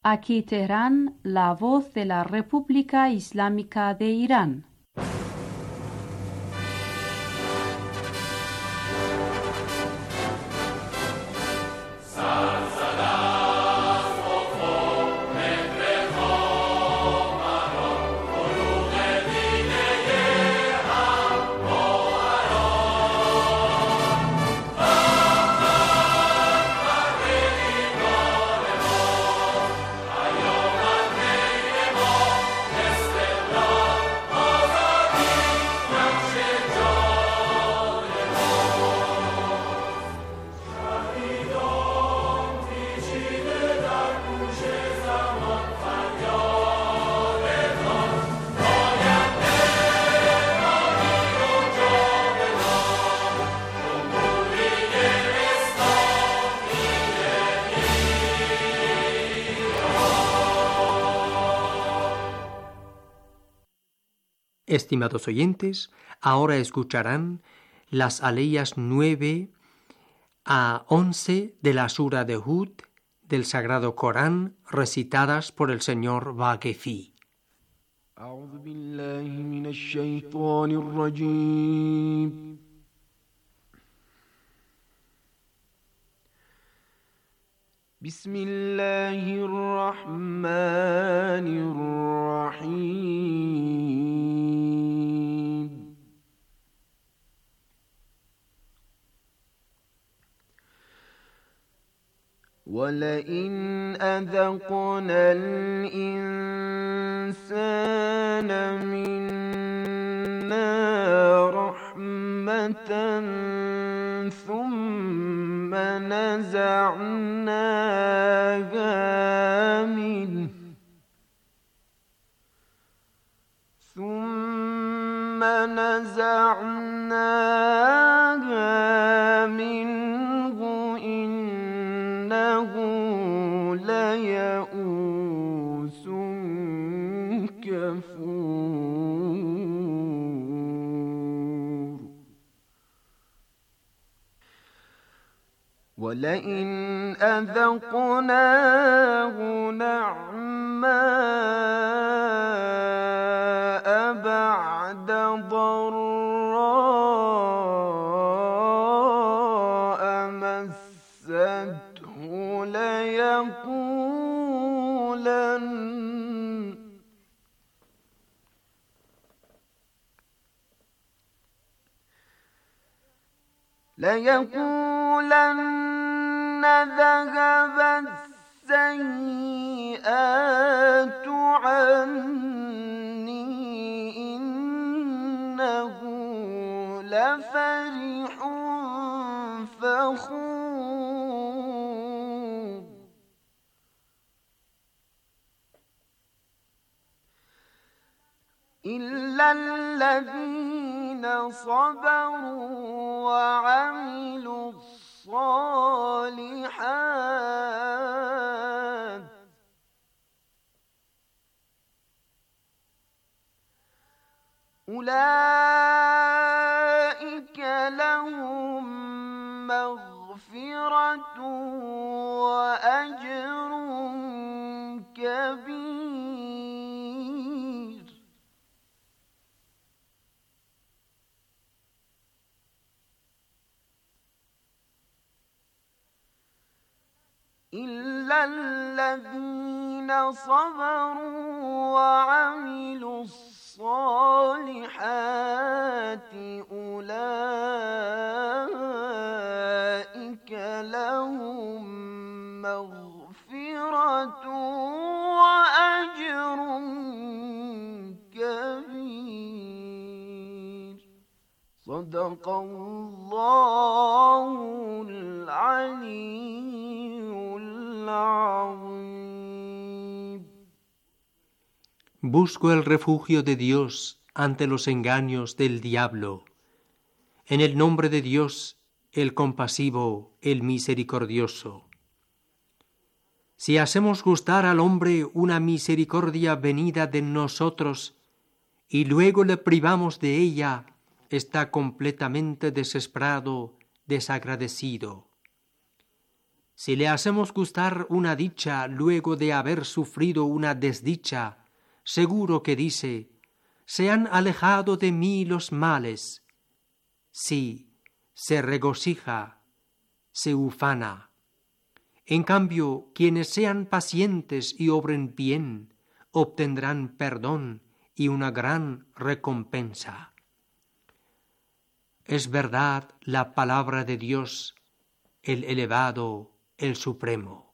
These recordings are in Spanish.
Aquí Teherán, la voz de la República Islámica de Irán. Estimados oyentes, ahora escucharán las aleyas 9 a 11 de la Sura de Hud del Sagrado Corán, recitadas por el señor Vaquefi. أعوذ بالله من الشيطان الرجيم. بسم الله الرحمن الرحيم. ولئن أذقنا الإنسان منا رحمة ثم نزعناها منه إنه ليئوس كفور. ولئن أذقناه نعماء بعد ضراء مسته ليقولن ذهب السيئات عني إنه لفرح فخور. إلا الذين صبروا وعملوا الصالحات أولئك لهم مغفرة وأجر كبير. إلا الذين صبروا وعملوا الصالحات أولئك لهم مغفرة وأجر كبير. صدق الله العلي العظيم. Busco el refugio de Dios ante los engaños del diablo. En el nombre de Dios, el compasivo, el misericordioso. Si hacemos gustar al hombre una misericordia venida de nosotros y luego le privamos de ella, está completamente desesperado, desagradecido. Si le hacemos gustar una dicha luego de haber sufrido una desdicha, seguro que dice: se han alejado de mí los males. Sí, se regocija, se ufana. En cambio, quienes sean pacientes y obren bien, obtendrán perdón y una gran recompensa. Es verdad la palabra de Dios, el elevado, el supremo.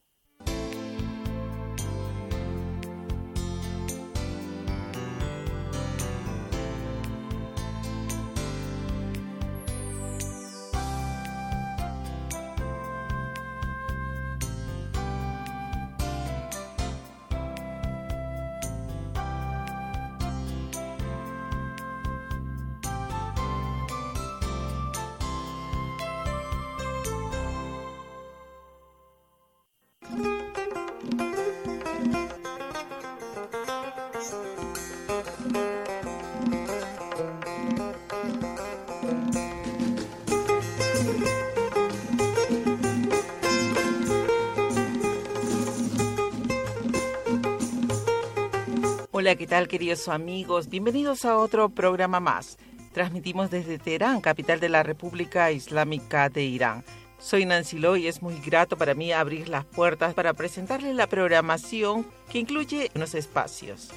Hola, ¿qué tal, queridos amigos? Bienvenidos a otro programa más. Transmitimos desde Teherán, capital de la República Islámica de Irán. Soy Nancy Lo y es muy grato para mí abrir las puertas para presentarles la programación que incluye unos espacios.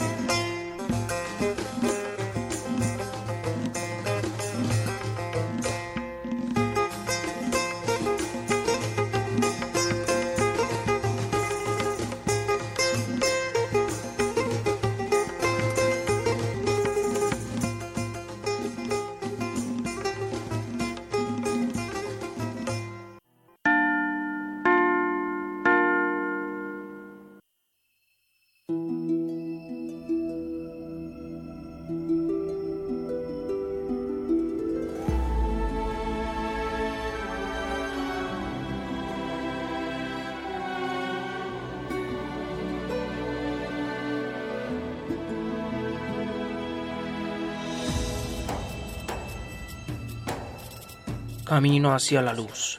Camino hacia la luz.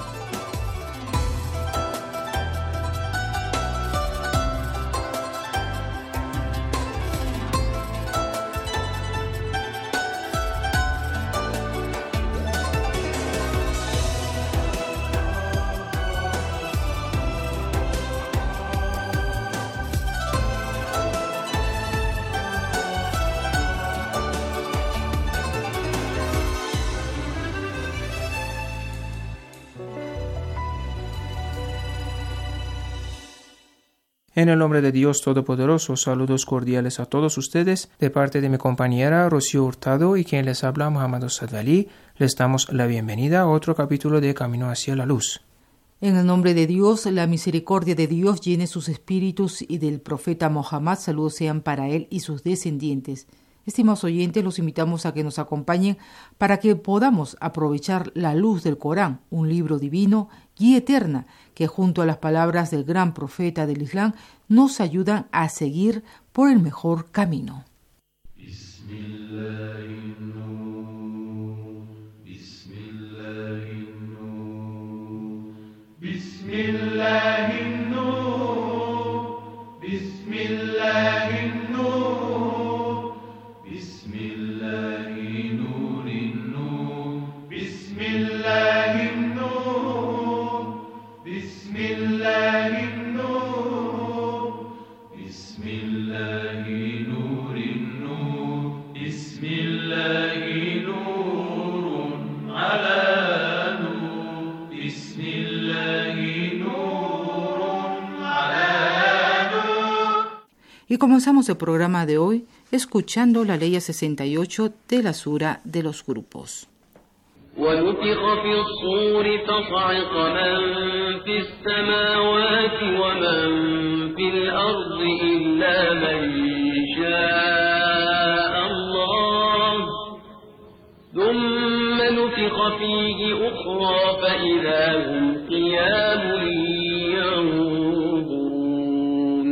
En el nombre de Dios Todopoderoso, saludos cordiales a todos ustedes, de parte de mi compañera Rocío Hurtado y quien les habla, Muhammad Sadali. Les damos la bienvenida a otro capítulo de Camino hacia la Luz. En el nombre de Dios, la misericordia de Dios llene sus espíritus y del profeta Mohammed, saludos sean para él y sus descendientes. Estimados oyentes, los invitamos a que nos acompañen para que podamos aprovechar la luz del Corán, un libro divino, guía eterna, que junto a las palabras del gran profeta del Islam nos ayudan a seguir por el mejor camino. Y comenzamos el programa de hoy escuchando la ley 68 de la Sura de los Grupos. ونفخ في الصور فصعق من في السماوات ومن في الأرض إلا من شاء الله ثم نفخ فيه أخرى فإذا هم قيام ينظرون.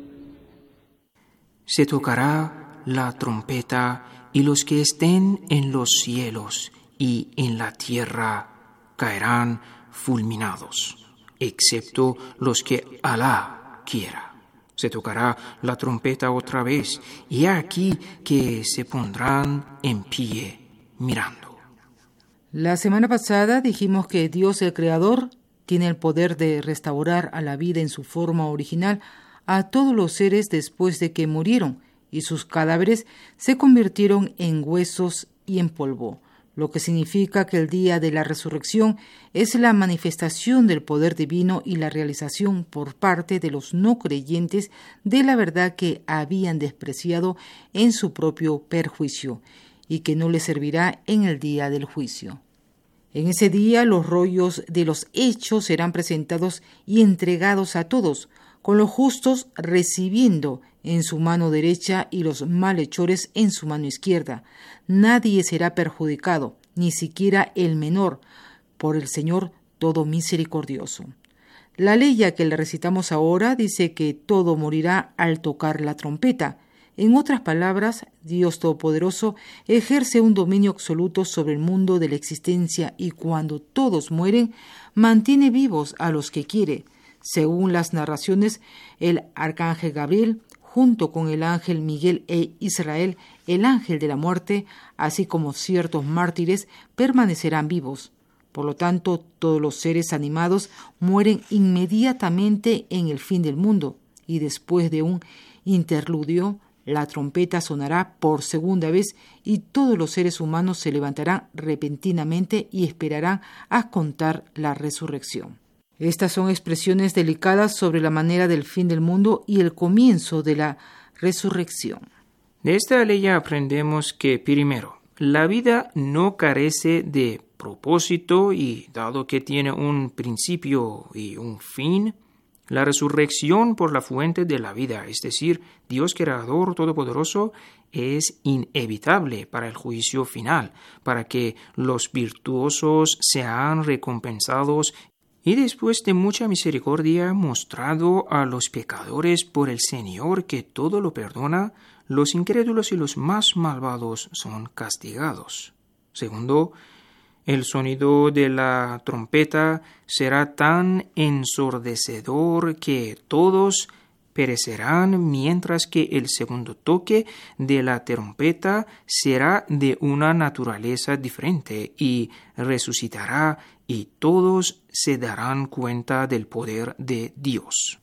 Se tocará la trompeta y los que estén en los cielos y en la tierra caerán fulminados. excepto los que Alá quiera. Se tocará la trompeta otra vez, y aquí que se pondrán en pie mirando. La semana pasada dijimos que Dios el Creador tiene el poder de restaurar a la vida en su forma original a todos los seres después de que murieron, y sus cadáveres se convirtieron en huesos y en polvo, lo que significa que el día de la resurrección es la manifestación del poder divino y la realización por parte de los no creyentes de la verdad que habían despreciado en su propio perjuicio y que no les servirá en el día del juicio. En ese día los rollos de los hechos serán presentados y entregados a todos, con los justos recibiendo en su mano derecha y los malhechores en su mano izquierda. Nadie será perjudicado, ni siquiera el menor, por el Señor todo misericordioso. La ley que le recitamos ahora dice que todo morirá al tocar la trompeta. En otras palabras, Dios Todopoderoso ejerce un dominio absoluto sobre el mundo de la existencia y cuando todos mueren, mantiene vivos a los que quiere. Según las narraciones, el arcángel Gabriel, junto con el ángel Miguel e Israel, el ángel de la muerte, así como ciertos mártires, permanecerán vivos. Por lo tanto, todos los seres animados mueren inmediatamente en el fin del mundo, y después de un interludio, la trompeta sonará por segunda vez y todos los seres humanos se levantarán repentinamente y esperarán a contar la resurrección. Estas son expresiones delicadas sobre la manera del fin del mundo y el comienzo de la resurrección. De esta ley aprendemos que, primero, la vida no carece de propósito y, dado que tiene un principio y un fin, la resurrección por la fuente de la vida, es decir, Dios Creador Todopoderoso, es inevitable para el juicio final, para que los virtuosos sean recompensados y después de mucha misericordia mostrado a los pecadores por el Señor que todo lo perdona, los incrédulos y los más malvados son castigados. Segundo, el sonido de la trompeta será tan ensordecedor que todos perecerán, mientras que el segundo toque de la trompeta será de una naturaleza diferente y resucitará y todos se darán cuenta del poder de Dios.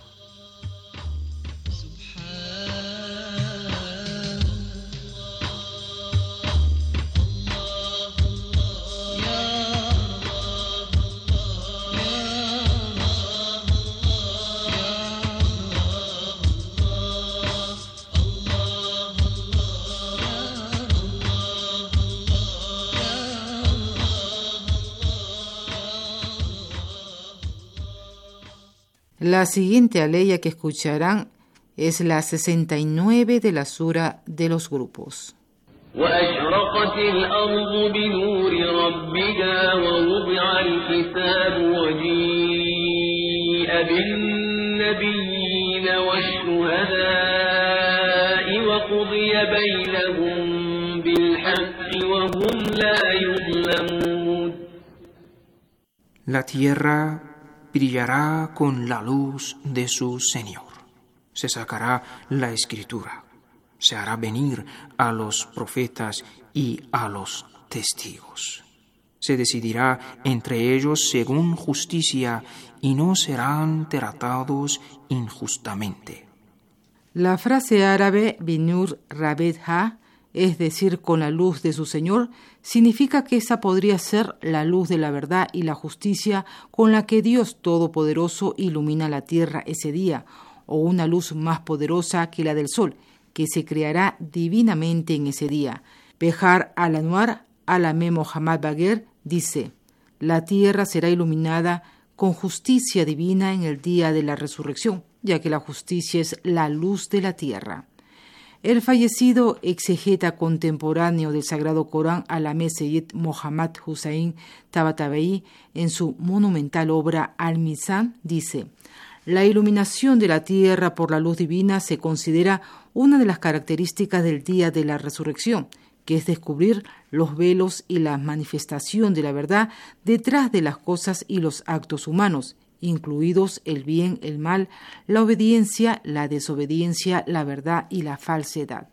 La siguiente aleya que escucharán es la 69 de la sura de los grupos. وأشرقت الأرض بنور ربها ووضع الكتاب وجيء بالنبيين والشهداء وقضي بينهم بالحق وهم لا يظلمون. La tierra brillará con la luz de su Señor. Se sacará la escritura. Se hará venir a los profetas y a los testigos. Se decidirá entre ellos según justicia y no serán tratados injustamente. La frase árabe Binur Rabedha, es decir, con la luz de su Señor, significa que esa podría ser la luz de la verdad y la justicia con la que Dios Todopoderoso ilumina la tierra ese día, o una luz más poderosa que la del sol, que se creará divinamente en ese día. Behar al-Anwar Alame Mohammad Bagher dice: la tierra será iluminada con justicia divina en el día de la resurrección, ya que la justicia es la luz de la tierra. El fallecido exegeta contemporáneo del Sagrado Corán Alame Seyyid Mohammad Hussain Tabatabai, en su monumental obra Al-Mizan, dice: la iluminación de la tierra por la luz divina se considera una de las características del día de la resurrección, que es descubrir los velos y la manifestación de la verdad detrás de las cosas y los actos humanos, incluidos el bien, el mal, la obediencia, la desobediencia, la verdad y la falsedad.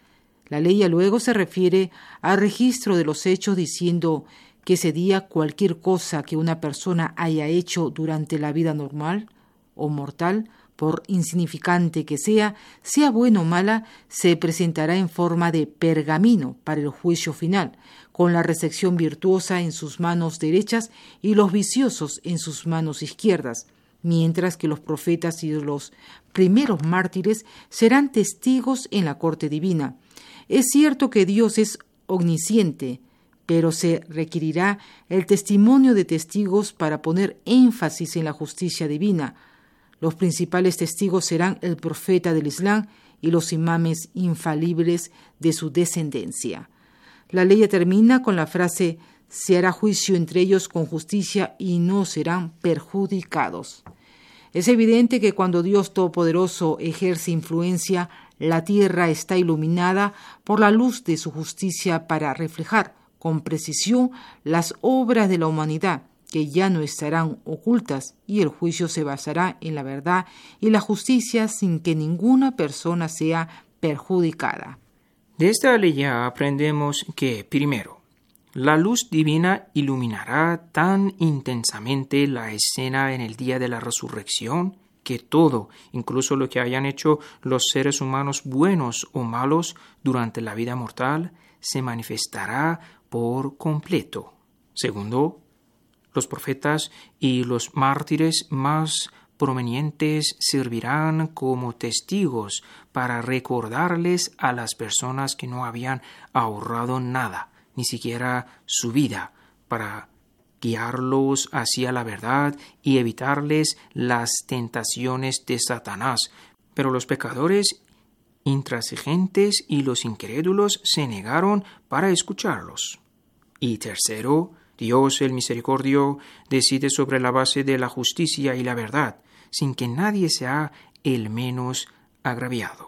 La ley luego se refiere al registro de los hechos diciendo que ese día cualquier cosa que una persona haya hecho durante la vida normal o mortal, por insignificante que sea buena o mala, se presentará en forma de pergamino para el juicio final, con la recepción virtuosa en sus manos derechas y los viciosos en sus manos izquierdas, mientras que los profetas y los primeros mártires serán testigos en la corte divina. Es cierto que Dios es omnisciente, pero se requerirá el testimonio de testigos para poner énfasis en la justicia divina. Los principales testigos serán el profeta del Islam y los imames infalibles de su descendencia. La ley termina con la frase: se hará juicio entre ellos con justicia y no serán perjudicados. Es evidente que cuando Dios Todopoderoso ejerce influencia, la tierra está iluminada por la luz de su justicia para reflejar con precisión las obras de la humanidad, que ya no estarán ocultas, y el juicio se basará en la verdad y la justicia sin que ninguna persona sea perjudicada. De esta ley aprendemos que, primero, la luz divina iluminará tan intensamente la escena en el día de la resurrección que todo, incluso lo que hayan hecho los seres humanos buenos o malos durante la vida mortal, se manifestará por completo. Segundo, los profetas y los mártires más prominentes servirán como testigos para recordarles a las personas que no habían ahorrado nada, ni siquiera su vida, para guiarlos hacia la verdad y evitarles las tentaciones de Satanás. Pero los pecadores intransigentes y los incrédulos se negaron para escucharlos. Y tercero, Dios el Misericordio decide sobre la base de la justicia y la verdad, sin que nadie sea el menos agraviado.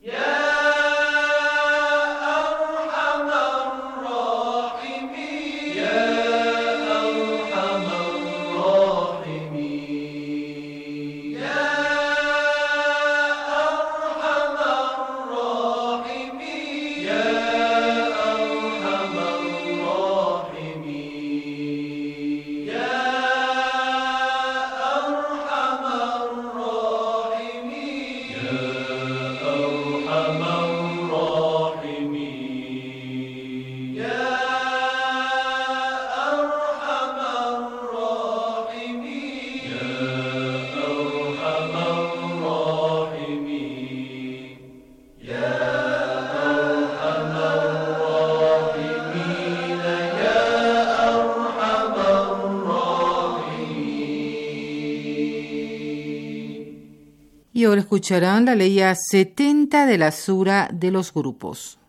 Y ahora escucharán la ley 70 de la Sura de los grupos.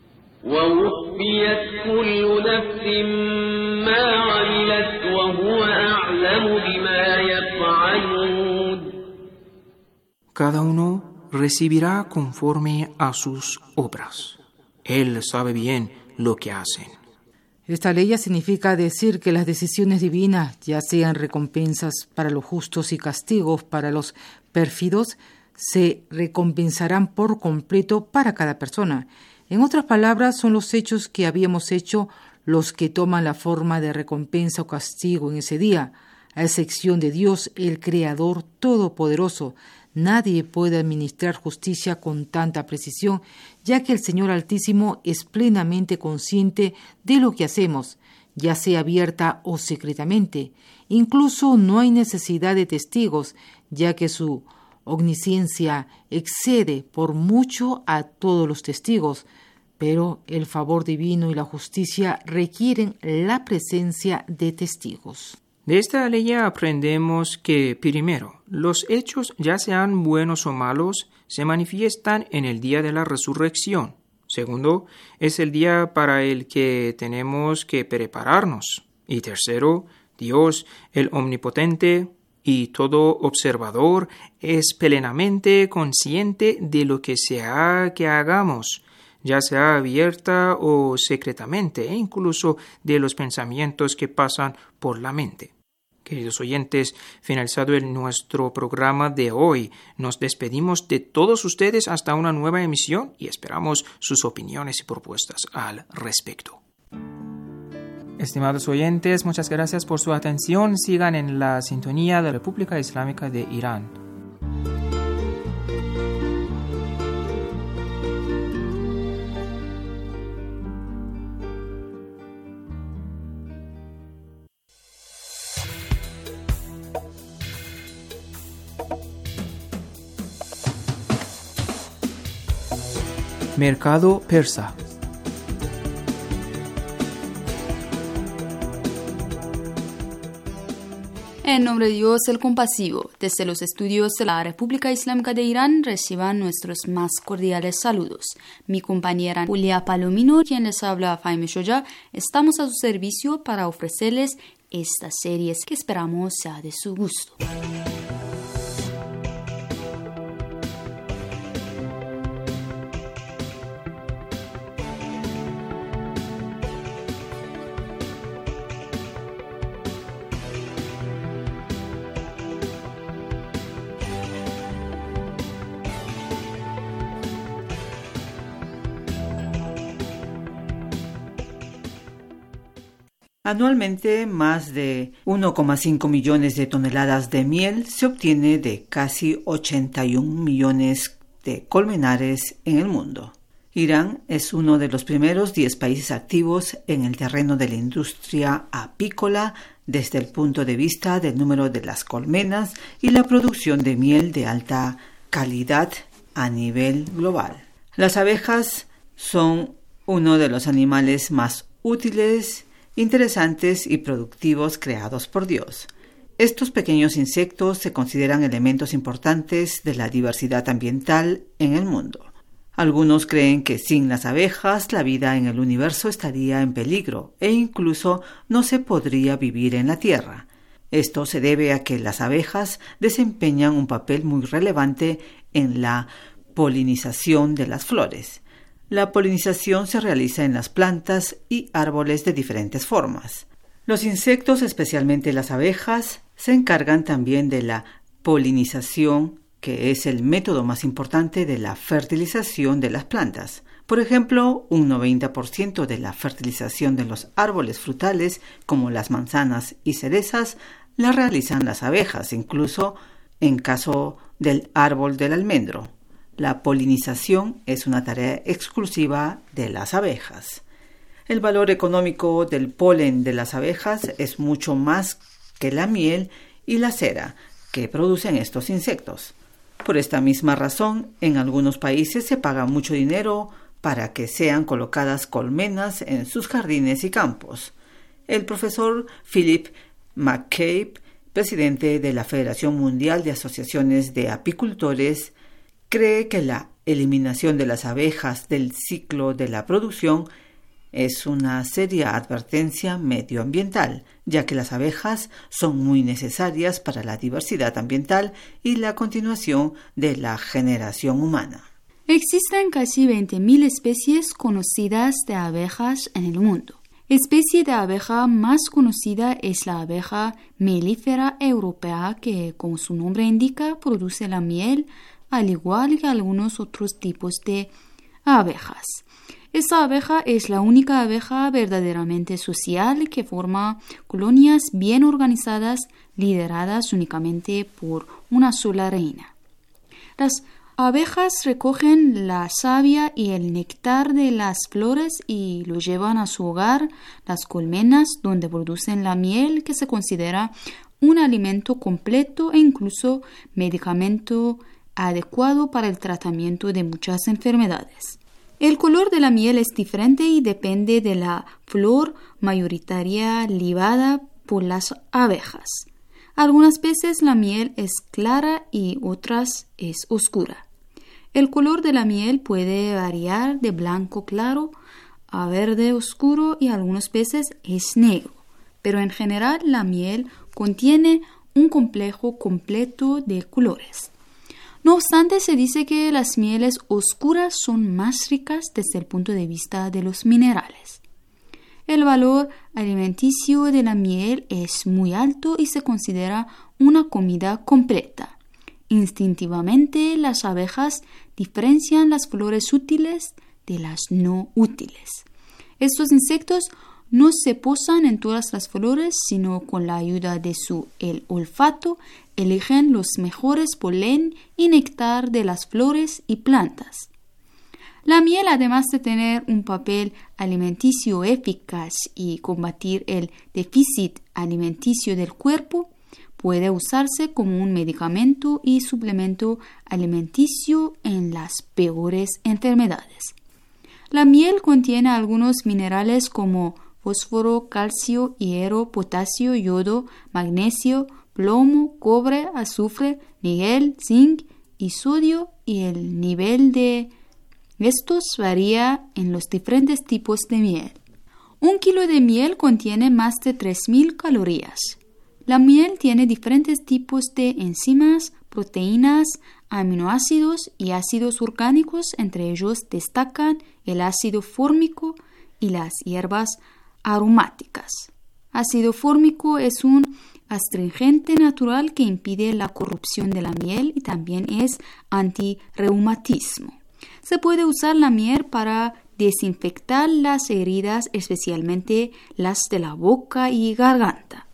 ووفيت كل نفس ما عملت وهو أعلم بما يفعلون. Cada uno recibirá conforme a sus obras. Él sabe bien lo que hacen. Esta ley significa decir que las decisiones divinas, ya sean recompensas para los justos y castigos para los pérfidos, se recompensarán por completo para cada persona. En otras palabras, son los hechos que habíamos hecho los que toman la forma de recompensa o castigo en ese día, a excepción de Dios, el Creador Todopoderoso. Nadie puede administrar justicia con tanta precisión, ya que el Señor Altísimo es plenamente consciente de lo que hacemos, ya sea abierta o secretamente. Incluso no hay necesidad de testigos, ya que su omnisciencia excede por mucho a todos los testigos, pero el favor divino y la justicia requieren la presencia de testigos. De esta ley aprendemos que, primero, los hechos, ya sean buenos o malos, se manifiestan en el día de la resurrección. Segundo, es el día para el que tenemos que prepararnos. Y tercero, Dios, el Omnipotente y todo observador, es plenamente consciente de lo que sea que hagamos, ya sea abierta o secretamente, e incluso de los pensamientos que pasan por la mente. Queridos oyentes, finalizado nuestro programa de hoy, nos despedimos de todos ustedes hasta una nueva emisión y esperamos sus opiniones y propuestas al respecto. Estimados oyentes, muchas gracias por su atención. Sigan en la sintonía de la República Islámica de Irán. Mercado persa. En nombre de Dios el compasivo, desde los estudios de la República Islámica de Irán reciban nuestros más cordiales saludos. Mi compañera Julia Palomino, quien les habla Jaime Shoya, estamos a su servicio para ofrecerles estas series que esperamos sea de su gusto. Anualmente, más de 1,5 millones de toneladas de miel se obtiene de casi 81 millones de colmenares en el mundo. Irán es uno de los primeros 10 países activos en el terreno de la industria apícola desde el punto de vista del número de las colmenas y la producción de miel de alta calidad a nivel global. Las abejas son uno de los animales más útiles, interesantes y productivos creados por Dios. Estos pequeños insectos se consideran elementos importantes de la diversidad ambiental en el mundo. Algunos creen que sin las abejas la vida en el universo estaría en peligro e incluso no se podría vivir en la Tierra. Esto se debe a que las abejas desempeñan un papel muy relevante en la polinización de las flores. La polinización se realiza en las plantas y árboles de diferentes formas. Los insectos, especialmente las abejas, se encargan también de la polinización, que es el método más importante de la fertilización de las plantas. Por ejemplo, un 90% de la fertilización de los árboles frutales, como las manzanas y cerezas, la realizan las abejas, incluso en caso del árbol del almendro. La polinización es una tarea exclusiva de las abejas. El valor económico del polen de las abejas es mucho más que la miel y la cera que producen estos insectos. Por esta misma razón, en algunos países se paga mucho dinero para que sean colocadas colmenas en sus jardines y campos. El profesor Philip McCabe, presidente de la Federación Mundial de Asociaciones de Apicultores, cree que la eliminación de las abejas del ciclo de la producción es una seria advertencia medioambiental, ya que las abejas son muy necesarias para la diversidad ambiental y la continuación de la generación humana. Existen casi 20.000 especies conocidas de abejas en el mundo. Especie de abeja más conocida es la abeja melífera europea, que, como su nombre indica, produce la miel, al igual que algunos otros tipos de abejas. Esta abeja es la única abeja verdaderamente social que forma colonias bien organizadas, lideradas únicamente por una sola reina. Las abejas recogen la savia y el néctar de las flores y lo llevan a su hogar, las colmenas, donde producen la miel, que se considera un alimento completo e incluso medicamento adecuado para el tratamiento de muchas enfermedades. El color de la miel es diferente y depende de la flor mayoritaria libada por las abejas. Algunas veces la miel es clara y otras es oscura. El color de la miel puede variar de blanco claro a verde oscuro y algunas veces es negro, pero en general la miel contiene un complejo completo de colores. No obstante, se dice que las mieles oscuras son más ricas desde el punto de vista de los minerales. El valor alimenticio de la miel es muy alto y se considera una comida completa. Instintivamente, las abejas diferencian las flores útiles de las no útiles. Estos insectos no se posan en todas las flores, sino con la ayuda de el olfato, eligen los mejores polen y néctar de las flores y plantas. La miel, además de tener un papel alimenticio eficaz y combatir el déficit alimenticio del cuerpo, puede usarse como un medicamento y suplemento alimenticio en las peores enfermedades. La miel contiene algunos minerales como fósforo, calcio, hierro, potasio, yodo, magnesio, plomo, cobre, azufre, níquel, zinc y sodio, y el nivel de estos varía en los diferentes tipos de miel. 1 kilo de miel contiene más de 3.000 calorías. La miel tiene diferentes tipos de enzimas, proteínas, aminoácidos y ácidos orgánicos. Entre ellos destacan el ácido fórmico y las hierbas aromáticas. Ácido fórmico es un astringente natural que impide la corrupción de la miel y también es antirreumatismo. Se puede usar la miel para desinfectar las heridas, especialmente las de la boca y garganta.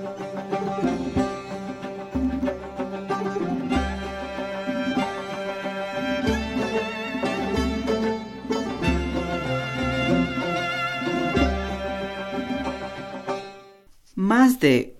Más de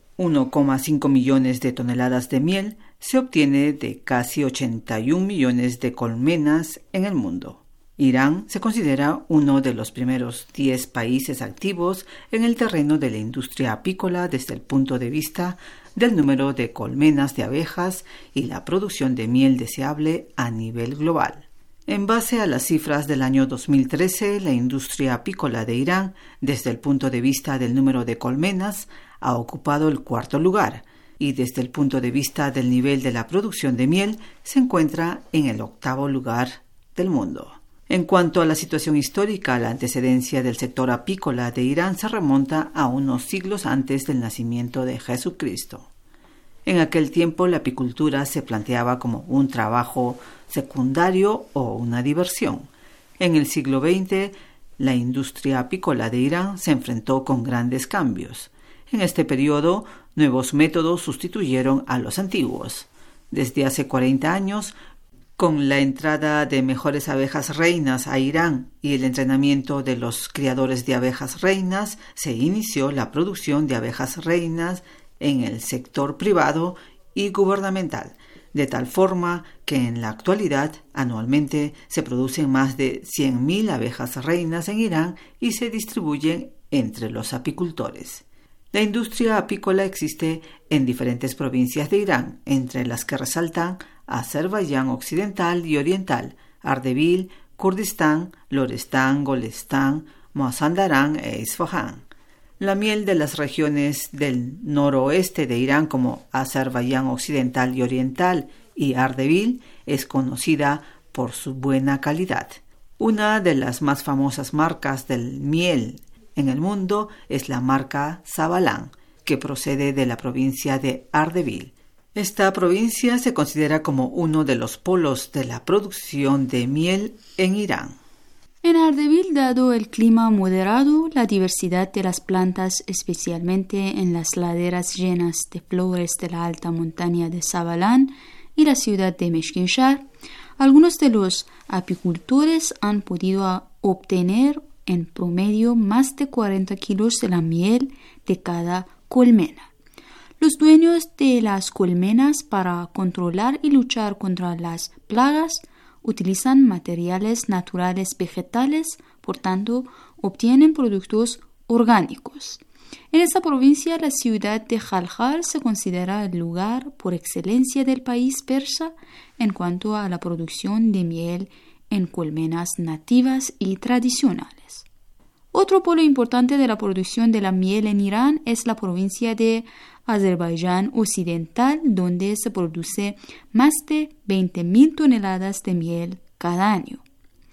1,5 millones de toneladas de miel se obtiene de casi 81 millones de colmenas en el mundo. Irán se considera uno de los primeros 10 países activos en el terreno de la industria apícola desde el punto de vista del número de colmenas de abejas y la producción de miel deseable a nivel global. En base a las cifras del año 2013, la industria apícola de Irán, desde el punto de vista del número de colmenas, ha ocupado el 4º lugar y desde el punto de vista del nivel de la producción de miel se encuentra en el 8º lugar del mundo. En cuanto a la situación histórica, la antecedencia del sector apícola de Irán se remonta a unos siglos antes del nacimiento de Jesucristo. En aquel tiempo la apicultura se planteaba como un trabajo secundario o una diversión. En el siglo XX, la industria apícola de Irán se enfrentó con grandes cambios. En este periodo, nuevos métodos sustituyeron a los antiguos. Desde hace 40 años, con la entrada de mejores abejas reinas a Irán y el entrenamiento de los criadores de abejas reinas, se inició la producción de abejas reinas en el sector privado y gubernamental, de tal forma que en la actualidad anualmente se producen más de 100.000 abejas reinas en Irán y se distribuyen entre los apicultores. La industria apícola existe en diferentes provincias de Irán, entre las que resaltan Azerbaiyán occidental y oriental, Ardebil, Kurdistán, Lorestán, Golestán, Mazandarán e Isfahán. La miel de las regiones del noroeste de Irán como Azerbaiyán occidental y oriental y Ardebil es conocida por su buena calidad. Una de las más famosas marcas del miel en el mundo es la marca Sabalán, que procede de la provincia de Ardebil. Esta provincia se considera como uno de los polos de la producción de miel en Irán. En Ardebil, dado el clima moderado, la diversidad de las plantas, especialmente en las laderas llenas de flores de la alta montaña de Sabalán y la ciudad de Meshkinshar, algunos de los apicultores han podido obtener en promedio más de 40 kilos de la miel de cada colmena. Los dueños de las colmenas, para controlar y luchar contra las plagas, utilizan materiales naturales vegetales, por tanto, obtienen productos orgánicos. En esta provincia, la ciudad de Jaljar se considera el lugar por excelencia del país persa en cuanto a la producción de miel en colmenas nativas y tradicionales. Otro polo importante de la producción de la miel en Irán es la provincia de Azerbaiyán occidental, donde se produce más de 20.000 toneladas de miel cada año.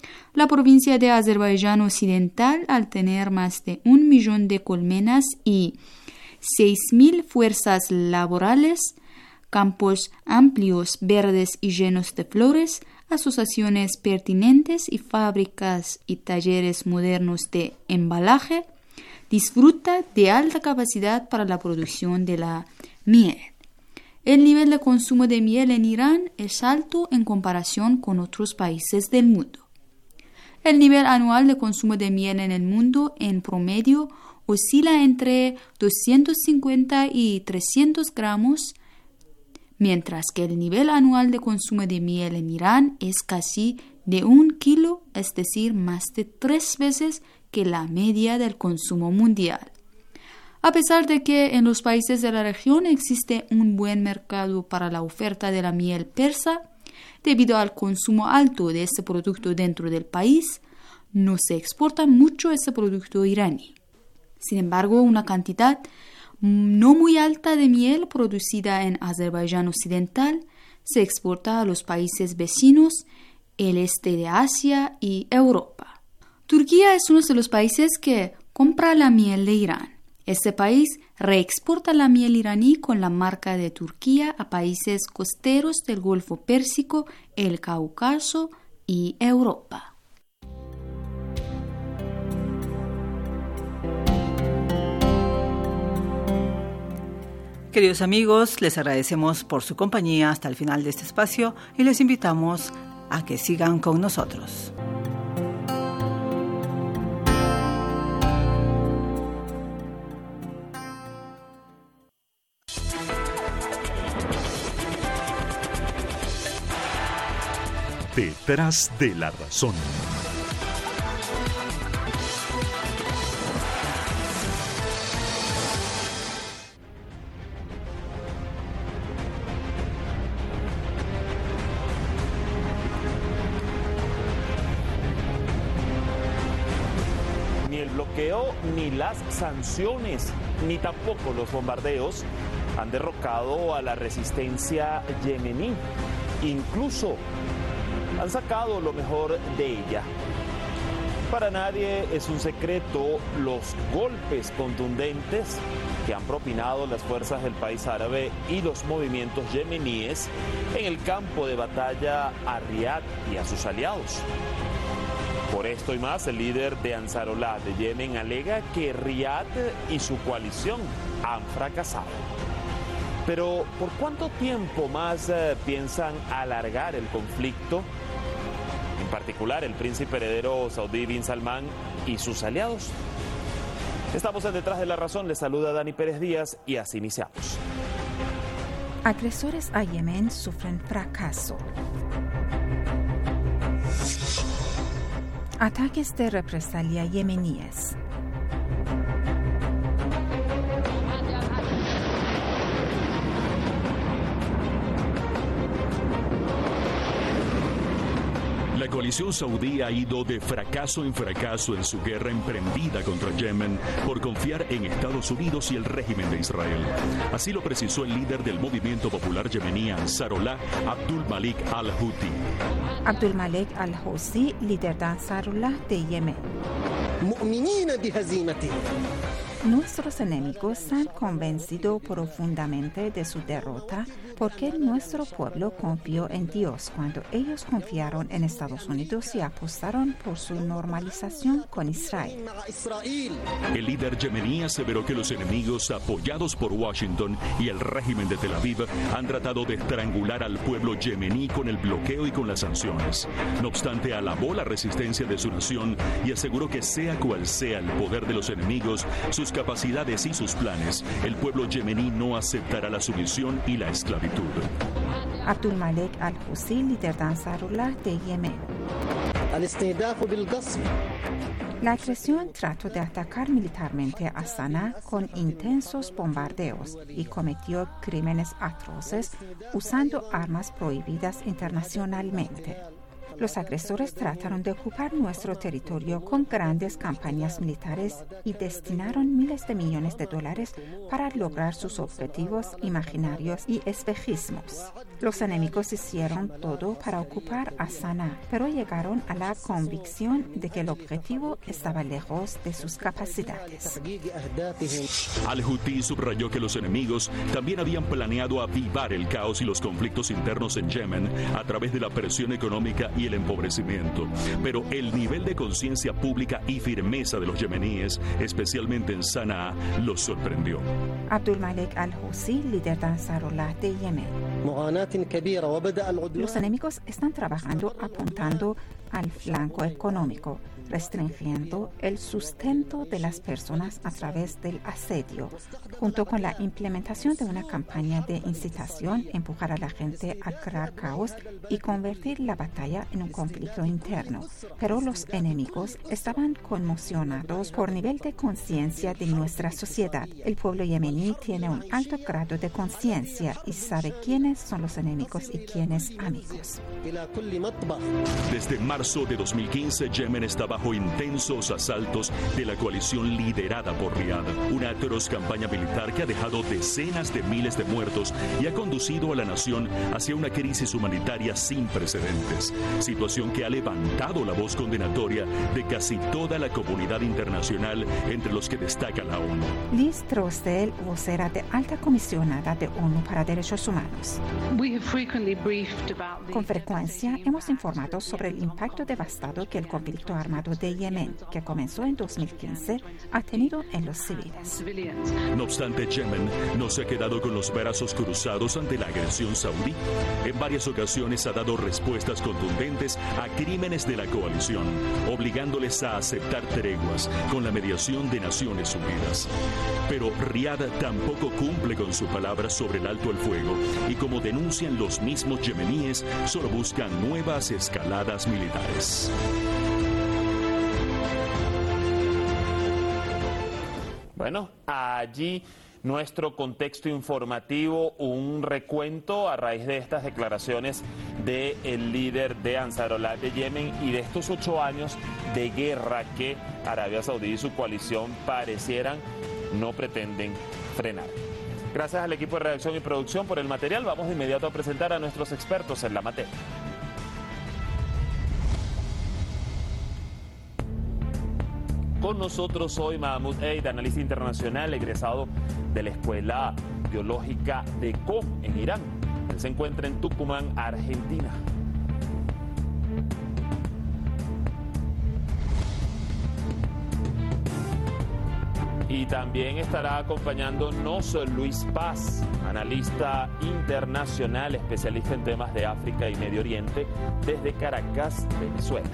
La provincia de Azerbaiyán Occidental, al tener más de 1 millón de colmenas y 6.000 fuerzas laborales, campos amplios, verdes y llenos de flores, asociaciones pertinentes y fábricas y talleres modernos de embalaje, disfruta de alta capacidad para la producción de la miel. El nivel de consumo de miel en Irán es alto en comparación con otros países del mundo. El nivel anual de consumo de miel en el mundo en promedio oscila entre 250 y 300 gramos, mientras que el nivel anual de consumo de miel en Irán es casi de 1 kilo, es decir, más de 3 veces que la media del consumo mundial. A pesar de que en los países de la región existe un buen mercado para la oferta de la miel persa, debido al consumo alto de este producto dentro del país, no se exporta mucho ese producto iraní. Sin embargo, una cantidad no muy alta de miel producida en Azerbaiyán Occidental se exporta a los países vecinos, el este de Asia y Europa. Turquía es uno de los países que compra la miel de Irán. Este país reexporta la miel iraní con la marca de Turquía a países costeros del Golfo Pérsico, el Cáucaso y Europa. Queridos amigos, les agradecemos por su compañía hasta el final de este espacio y les invitamos a que sigan con nosotros. Detrás de la razón. Ni el bloqueo, ni las sanciones, ni tampoco los bombardeos han derrocado a la resistencia yemení. Incluso han sacado lo mejor de ella. Para nadie es un secreto los golpes contundentes que han propinado las fuerzas del país árabe y los movimientos yemeníes en el campo de batalla a Riad y a sus aliados. Por esto y más, el líder de Ansarollah de Yemen alega que Riad y su coalición han fracasado. Pero, ¿por cuánto tiempo más piensan alargar el conflicto? En particular, el príncipe heredero saudí Bin Salman y sus aliados. Estamos en Detrás de la Razón. Les saluda Dani Pérez Díaz y así iniciamos. Agresores a Yemen sufren fracaso. Ataques de represalia yemeníes. La coalición saudí ha ido de fracaso en fracaso en su guerra emprendida contra Yemen por confiar en Estados Unidos y el régimen de Israel. Así lo precisó el líder del movimiento popular yemení Ansarollah, Abdul Malik al-Houthi. Abdul Malik al-Houthi, líder de Ansarollah de Yemen. Nuestros enemigos se han convencido profundamente de su derrota porque nuestro pueblo confió en Dios cuando ellos confiaron en Estados Unidos y apostaron por su normalización con Israel. El líder yemení aseveró que los enemigos apoyados por Washington y el régimen de Tel Aviv han tratado de estrangular al pueblo yemení con el bloqueo y con las sanciones. No obstante, alabó la resistencia de su nación y aseguró que sea cual sea el poder de los enemigos, sus capacidades y sus planes, el pueblo yemení no aceptará la sumisión y la esclavitud. Abdul Malik al-Houthi, líder de Ansarollah de Yemen. La agresión trató de atacar militarmente a Sanaa con intensos bombardeos y cometió crímenes atroces usando armas prohibidas internacionalmente. Los agresores trataron de ocupar nuestro territorio con grandes campañas militares y destinaron miles de millones de dólares para lograr sus objetivos imaginarios y espejismos. Los enemigos hicieron todo para ocupar a Sanaa, pero llegaron a la convicción de que el objetivo estaba lejos de sus capacidades. Al-Houthi subrayó que los enemigos también habían planeado avivar el caos y los conflictos internos en Yemen a través de la presión económica y el empobrecimiento. Pero el nivel de conciencia pública y firmeza de los yemeníes, especialmente en Sanaa, los sorprendió. Abdul Malik al-Houthi, líder de Ansarullah de Yemen. Los enemigos están trabajando apuntando al flanco económico, restringiendo el sustento de las personas a través del asedio, junto con la implementación de una campaña de incitación, empujar a la gente a crear caos y convertir la batalla en un conflicto interno. Pero los enemigos estaban conmocionados por nivel de conciencia de nuestra sociedad. El pueblo yemení tiene un alto grado de conciencia y sabe quiénes son los enemigos y quiénes amigos. Desde marzo de 2015, Yemen está bajo intensos asaltos de la coalición liderada por Riad, una atroz campaña militar que ha dejado decenas de miles de muertos y ha conducido a la nación hacia una crisis humanitaria sin precedentes, situación que ha levantado la voz condenatoria de casi toda la comunidad internacional, entre los que destaca la ONU. Liz Throssell, vocera de Alta Comisionada de ONU para Derechos Humanos. Con frecuencia hemos informado sobre el impacto devastador que el conflicto armado de Yemen, que comenzó en 2015, ha tenido en los civiles. No obstante, Yemen no se ha quedado con los brazos cruzados ante la agresión saudí. En varias ocasiones ha dado respuestas contundentes a crímenes de la coalición, obligándoles a aceptar treguas con la mediación de Naciones Unidas. Pero Riad tampoco cumple con su palabra sobre el alto el fuego y, como denuncian los mismos yemeníes, solo buscan nuevas escaladas militares. Bueno, allí nuestro contexto informativo, un recuento a raíz de estas declaraciones del líder de Ansarullah de Yemen y de estos 8 años de guerra que Arabia Saudí y su coalición parecieran no pretenden frenar. Gracias al equipo de redacción y producción por el material. Vamos de inmediato a presentar a nuestros expertos en la materia. Con nosotros hoy Mahmoud Eid, analista internacional, egresado de la Escuela Biológica de Qom en Irán. Él se encuentra en Tucumán, Argentina. Y también estará acompañándonos Luis Paz, analista internacional, especialista en temas de África y Medio Oriente, desde Caracas, Venezuela.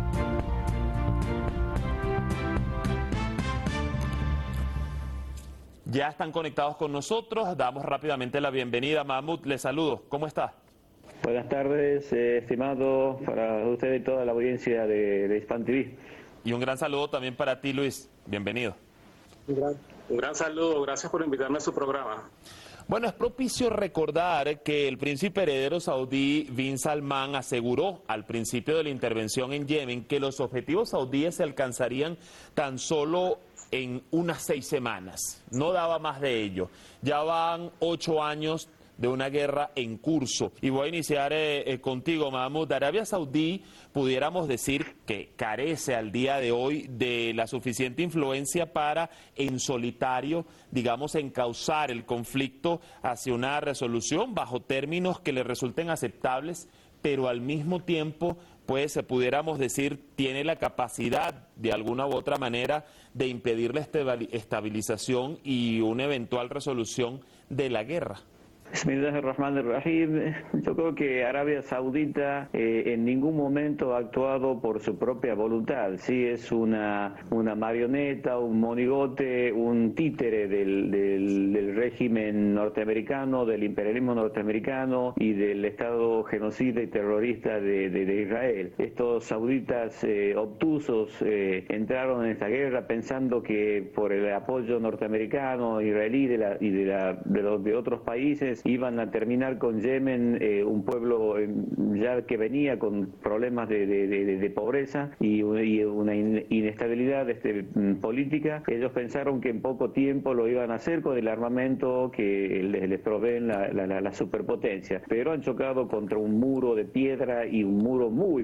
Ya están conectados con nosotros, damos rápidamente la bienvenida. Mahmoud, les saludo. ¿Cómo está? Buenas tardes, estimado, para usted y toda la audiencia de Hispan TV. Y un gran saludo también para ti, Luis. Bienvenido. Un gran saludo, gracias por invitarme a su programa. Bueno, es propicio recordar que el príncipe heredero saudí Bin Salman aseguró al principio de la intervención en Yemen que los objetivos saudíes se alcanzarían tan solo en unas 6 semanas. No daba más de ello. Ya van 8 años de una guerra en curso. Y voy a iniciar contigo, Mahmoud. Arabia Saudí, pudiéramos decir que carece al día de hoy de la suficiente influencia para, en solitario, digamos, encauzar el conflicto hacia una resolución bajo términos que le resulten aceptables, pero al mismo tiempo, pues, pudiéramos decir, tiene la capacidad, de alguna u otra manera, de impedir la estabilización y una eventual resolución de la guerra. Bismillahirrahmanirrahim. Yo creo que Arabia Saudita en ningún momento ha actuado por su propia voluntad. Sí, es una marioneta, un monigote, un títere del régimen norteamericano, del imperialismo norteamericano y del Estado genocida y terrorista de Israel. Estos sauditas obtusos entraron en esta guerra pensando que por el apoyo norteamericano, israelí de otros países sanciones iban a terminar con Yemen, un pueblo ya que venía con problemas de pobreza y una inestabilidad política. Ellos pensaron que en poco tiempo lo iban a hacer con el armamento que les proveen la superpotencia, pero han chocado contra un muro de piedra y un muro muy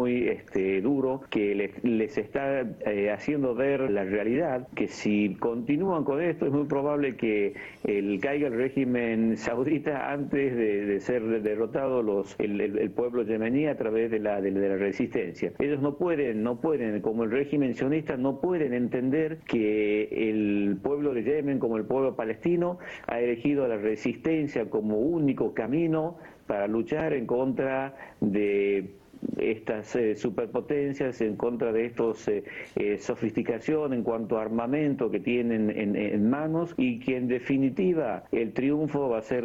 duro que les está haciendo ver la realidad, que si continúan con esto es muy probable que caiga el régimen saudita antes de ser derrotado el pueblo yemení a través de la resistencia. Ellos no pueden, como el régimen sionista, no pueden entender que el pueblo de Yemen, como el pueblo palestino, ha elegido la resistencia como único camino para luchar en contra de estas superpotencias, en contra de estos sofisticación en cuanto a armamento que tienen en manos, y que en definitiva el triunfo va a ser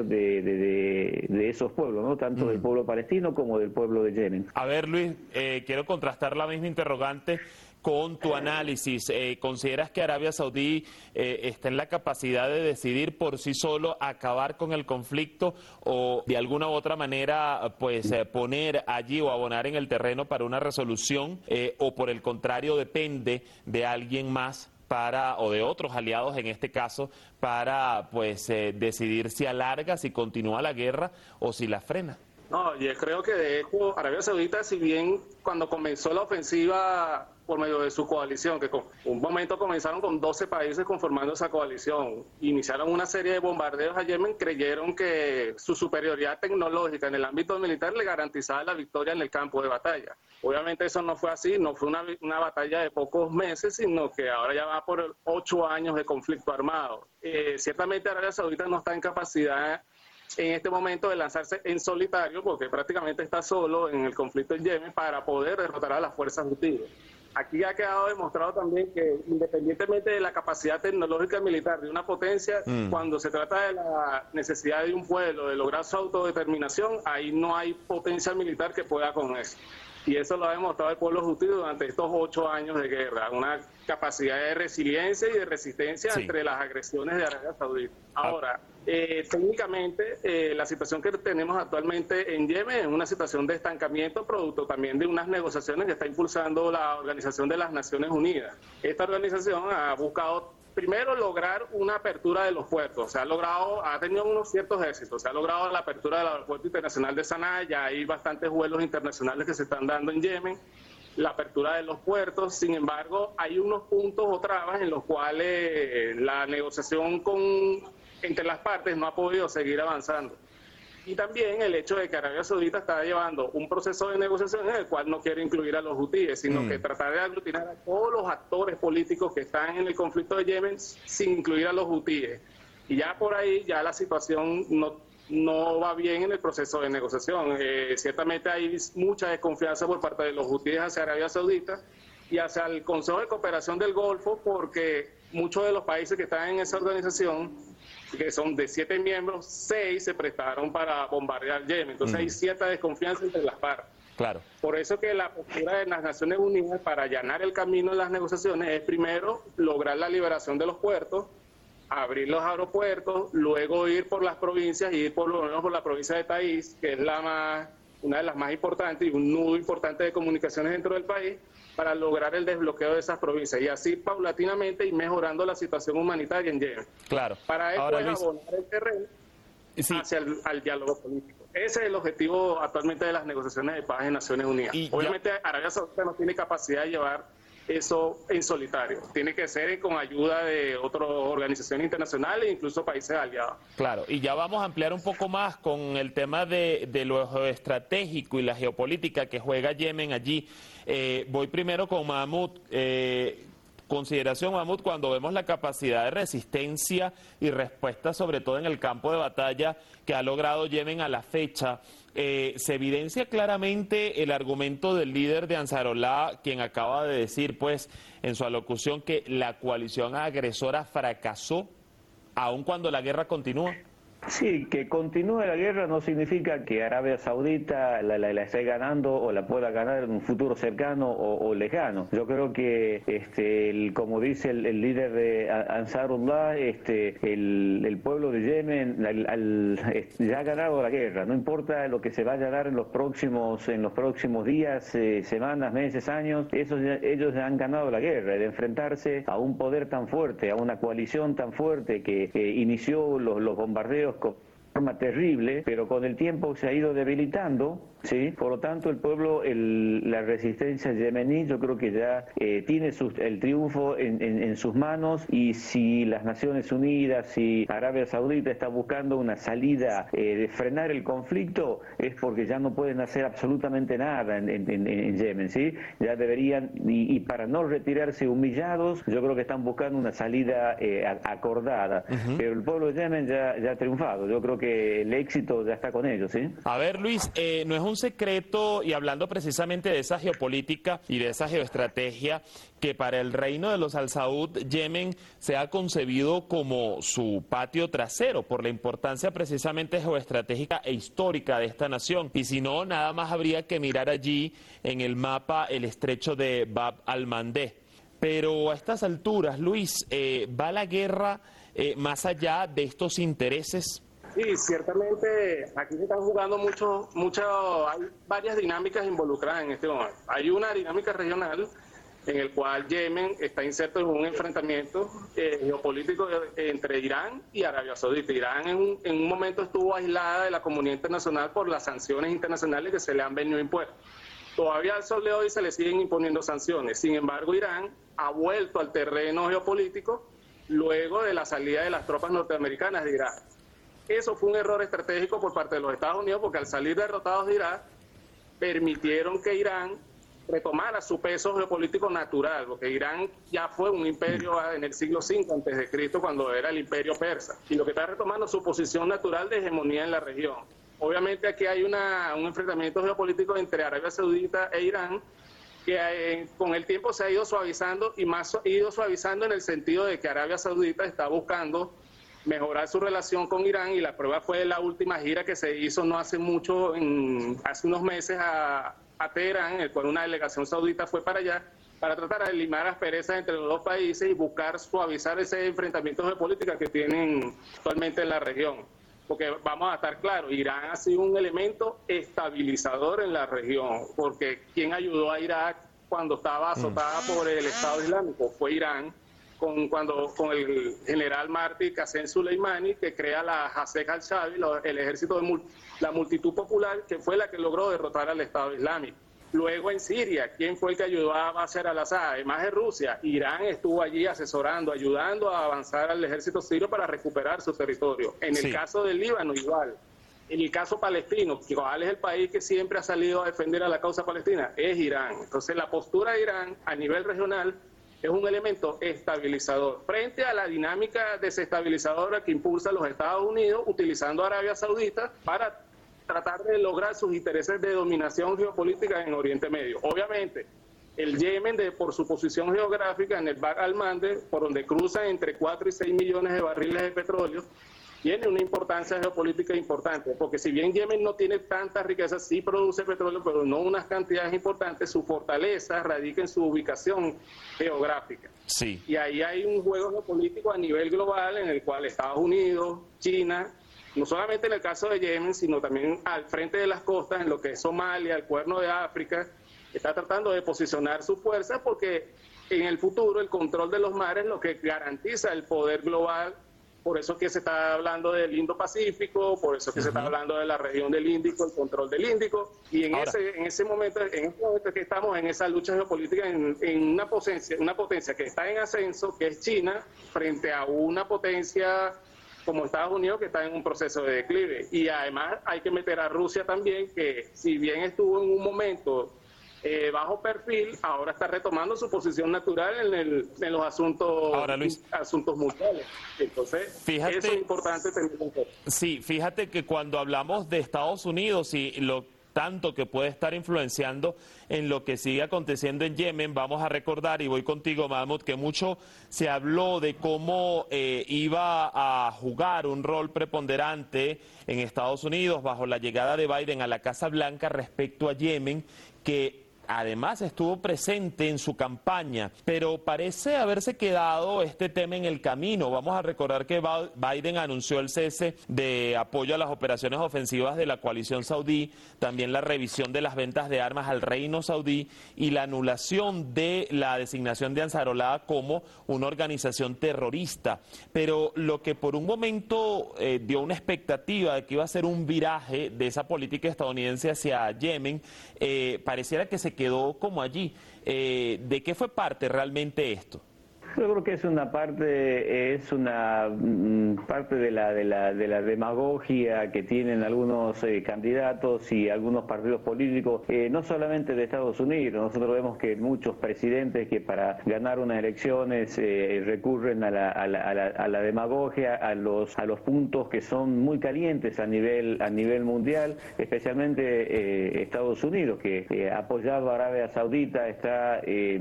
de esos pueblos, ¿no? Tanto del pueblo palestino como del pueblo de Yemen. A ver, Luis, quiero contrastar la misma interrogante con tu análisis. ¿Consideras que Arabia Saudí está en la capacidad de decidir por sí solo acabar con el conflicto o de alguna u otra manera poner allí o abonar en el terreno para una resolución, o por el contrario depende de alguien más o de otros aliados en este caso para decidir si alarga, si continúa la guerra o si la frena? No, yo creo que de hecho Arabia Saudita, si bien cuando comenzó la ofensiva por medio de su coalición, que con un momento comenzaron con 12 países conformando esa coalición, iniciaron una serie de bombardeos a Yemen, creyeron que su superioridad tecnológica en el ámbito militar le garantizaba la victoria en el campo de batalla. Obviamente eso no fue así, no fue una batalla de pocos meses, sino que ahora ya va por 8 años de conflicto armado. Ciertamente Arabia Saudita no está en capacidad en este momento de lanzarse en solitario, porque prácticamente está solo en el conflicto en Yemen, para poder derrotar a las fuerzas hutíes. Aquí ha quedado demostrado también que independientemente de la capacidad tecnológica militar de una potencia, cuando se trata de la necesidad de un pueblo de lograr su autodeterminación, ahí no hay potencia militar que pueda con eso. Y eso lo ha demostrado el pueblo hutí durante estos 8 años de guerra, una capacidad de resiliencia y de resistencia entre las agresiones de Arabia Saudita. Ahora, técnicamente, la situación que tenemos actualmente en Yemen es una situación de estancamiento, producto también de unas negociaciones que está impulsando la Organización de las Naciones Unidas. Esta organización ha buscado primero lograr una apertura de los puertos. Ha tenido unos ciertos éxitos. Se ha logrado la apertura del aeropuerto internacional de Sanaa, ya hay bastantes vuelos internacionales que se están dando en Yemen, la apertura de los puertos. Sin embargo, hay unos puntos o trabas en los cuales la negociación entre las partes no ha podido seguir avanzando. Y también el hecho de que Arabia Saudita está llevando un proceso de negociación en el cual no quiere incluir a los hutíes, sino que tratar de aglutinar a todos los actores políticos que están en el conflicto de Yemen sin incluir a los hutíes. Y ya por ahí ya la situación no va bien en el proceso de negociación. Ciertamente hay mucha desconfianza por parte de los hutíes hacia Arabia Saudita y hacia el Consejo de Cooperación del Golfo, porque muchos de los países que están en esa organización, que son de 7 miembros, 6 se prestaron para bombardear Yemen. Entonces hay cierta desconfianza entre las partes. Claro. Por eso que la postura de las Naciones Unidas para allanar el camino en las negociaciones es primero lograr la liberación de los puertos, abrir los aeropuertos, luego ir por las provincias y ir por lo menos por la provincia de Taiz, que es una de las más importantes y un nudo importante de comunicaciones dentro del país, para lograr el desbloqueo de esas provincias y así paulatinamente ir mejorando la situación humanitaria en Yemen. Claro. Para eso es abonar el terreno hacia el diálogo político. Ese es el objetivo actualmente de las negociaciones de paz en Naciones Unidas. Obviamente Arabia Saudita no tiene capacidad de llevar eso en solitario. Tiene que ser con ayuda de otras organizaciones internacionales e incluso países aliados. Claro, y ya vamos a ampliar un poco más con el tema de lo geoestratégico y la geopolítica que juega Yemen allí. Voy primero con Mahmoud. Consideración, Mahmoud, cuando vemos la capacidad de resistencia y respuesta, sobre todo en el campo de batalla, que ha logrado Yemen a la fecha, se evidencia claramente el argumento del líder de Ansarullah, quien acaba de decir, pues, en su alocución, que la coalición agresora fracasó, aun cuando la guerra continúa. Sí, que continúe la guerra no significa que Arabia Saudita la esté ganando o la pueda ganar en un futuro cercano o lejano. Yo creo que, como dice el líder de Ansarullah, el pueblo de Yemen ya ha ganado la guerra. No importa lo que se vaya a dar en los próximos días, semanas, meses, años, ellos ya han ganado la guerra. De enfrentarse a un poder tan fuerte, a una coalición tan fuerte que inició los bombardeos con forma terrible, pero con el tiempo se ha ido debilitando, ¿sí? Por lo tanto, el pueblo, la resistencia yemení, yo creo que ya tiene el triunfo en sus manos, y si las Naciones Unidas, si Arabia Saudita está buscando una salida de frenar el conflicto, es porque ya no pueden hacer absolutamente nada en Yemen, ¿sí? Ya deberían, y para no retirarse humillados, yo creo que están buscando una salida acordada, pero el pueblo de Yemen ya ha triunfado. Yo creo que el éxito ya está con ellos, ¿sí? A ver, Luis, no es un secreto, y hablando precisamente de esa geopolítica y de esa geoestrategia, que para el reino de los Al Saud, Yemen se ha concebido como su patio trasero por la importancia precisamente geoestratégica e histórica de esta nación. Y si no, nada más habría que mirar allí en el mapa el estrecho de Bab al-Mandeb. Pero a estas alturas, Luis, ¿va la guerra más allá de estos intereses? Sí, ciertamente aquí se están jugando hay varias dinámicas involucradas en este momento. Hay una dinámica regional en el cual Yemen está inserto en un enfrentamiento geopolítico entre Irán y Arabia Saudita. Irán en un momento estuvo aislada de la comunidad internacional por las sanciones internacionales que se le han venido impuestas. Todavía al sol de hoy se le siguen imponiendo sanciones. Sin embargo, Irán ha vuelto al terreno geopolítico luego de la salida de las tropas norteamericanas de Irak. Eso fue un error estratégico por parte de los Estados Unidos, porque al salir derrotados de Irak, permitieron que Irán retomara su peso geopolítico natural, porque Irán ya fue un imperio en el siglo V a.C., cuando era el imperio persa, y lo que está retomando su posición natural de hegemonía en la región. Obviamente aquí hay un enfrentamiento geopolítico entre Arabia Saudita e Irán, que con el tiempo se ha ido suavizando, y más ido suavizando en el sentido de que Arabia Saudita está buscando mejorar su relación con Irán, y la prueba fue la última gira que se hizo no hace mucho, hace unos meses a Teherán, en el cual una delegación saudita fue para allá para tratar de limar asperezas entre los dos países y buscar suavizar ese enfrentamiento geopolítico que tienen actualmente en la región. Porque vamos a estar claros, Irán ha sido un elemento estabilizador en la región, porque quien ayudó a Irak cuando estaba azotada por el Estado Islámico fue Irán, con el general mártir Qasem Soleimani, que crea la Hasek al-Shabi, el ejército de la multitud popular, que fue la que logró derrotar al Estado Islámico. Luego en Siria, ¿quién fue el que ayudó a Bashar al-Assad? Además de Rusia, Irán estuvo allí asesorando, ayudando a avanzar al ejército sirio para recuperar su territorio. En el caso del Líbano, igual. En el caso palestino, ¿cuál es el país que siempre ha salido a defender a la causa palestina? Es Irán. Entonces la postura de Irán a nivel regional es un elemento estabilizador frente a la dinámica desestabilizadora que impulsa los Estados Unidos utilizando a Arabia Saudita para tratar de lograr sus intereses de dominación geopolítica en Oriente Medio. Obviamente, el Yemen, por su posición geográfica en el Bab al-Mandeb, por donde cruzan entre 4 y 6 millones de barriles de petróleo, tiene una importancia geopolítica importante, porque si bien Yemen no tiene tantas riquezas, sí produce petróleo, pero no unas cantidades importantes, su fortaleza radica en su ubicación geográfica. Sí. Y ahí hay un juego geopolítico a nivel global en el cual Estados Unidos, China, no solamente en el caso de Yemen, sino también al frente de las costas, en lo que es Somalia, el Cuerno de África, está tratando de posicionar su fuerza, porque en el futuro el control de los mares es lo que garantiza el poder global. Por eso que se está hablando del Indo-Pacífico, por eso que se está hablando de la región del Índico, el control del Índico, y en ese momento que estamos en esa lucha geopolítica, en una potencia que está en ascenso, que es China, frente a una potencia como Estados Unidos, que está en un proceso de declive. Y además hay que meter a Rusia también, que si bien estuvo en un momento bajo perfil, ahora está retomando su posición natural en los asuntos mundiales. Entonces, fíjate, eso es importante tener en cuenta. Sí, fíjate que cuando hablamos de Estados Unidos y tanto que puede estar influenciando en lo que sigue aconteciendo en Yemen. Vamos a recordar, y voy contigo, Mahmoud, que mucho se habló de cómo iba a jugar un rol preponderante en Estados Unidos bajo la llegada de Biden a la Casa Blanca respecto a Yemen, que además estuvo presente en su campaña, pero parece haberse quedado este tema en el camino. Vamos a recordar que Biden anunció el cese de apoyo a las operaciones ofensivas de la coalición saudí, también la revisión de las ventas de armas al reino saudí y la anulación de la designación de Ansarallah como una organización terrorista. Pero lo que por un momento dio una expectativa de que iba a ser un viraje de esa política estadounidense hacia Yemen, pareciera que se quedó como allí. ¿De qué fue parte realmente esto? Yo creo que es una parte de la demagogia que tienen algunos candidatos y algunos partidos políticos, no solamente de Estados Unidos. Nosotros vemos que muchos presidentes que para ganar unas elecciones recurren a la demagogia, a los puntos que son muy calientes a nivel mundial, especialmente Estados Unidos, que apoyado a Arabia Saudita está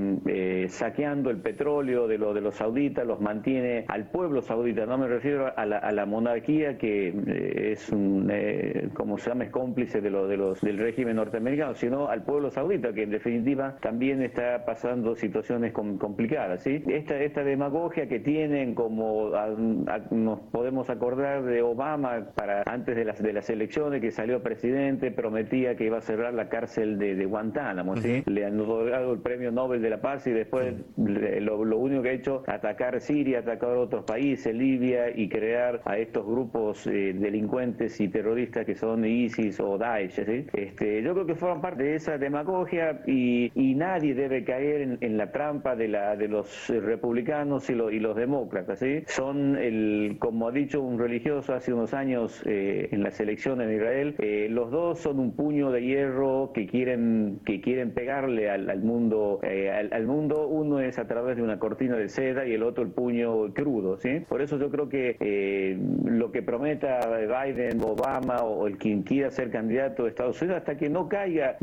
saqueando el petróleo de los sauditas, los mantiene al pueblo saudita. No me refiero a la monarquía, que es como se llama, es cómplice del régimen norteamericano, sino al pueblo saudita, que en definitiva también está pasando situaciones complicadas, ¿sí? Esta demagogia que tienen, como nos podemos acordar de Obama antes de las elecciones, que salió presidente, prometía que iba a cerrar la cárcel de Guantánamo, ¿sí? Le han otorgado el premio Nobel de la Paz y después lo único que ha hecho atacar Siria, atacar otros países, Libia, y crear a estos grupos delincuentes y terroristas que son ISIS o Daesh, ¿sí? Yo creo que forman parte de esa demagogia y nadie debe caer en la trampa de los republicanos y los demócratas, ¿sí? Son, como ha dicho un religioso hace unos años en las elecciones de Israel, los dos son un puño de hierro que quieren pegarle al mundo. Al mundo, uno es a través de una cortina de seda y el otro el puño crudo, ¿sí? Por eso yo creo que lo que prometa Biden, Obama o el quien quiera ser candidato de Estados Unidos, hasta que no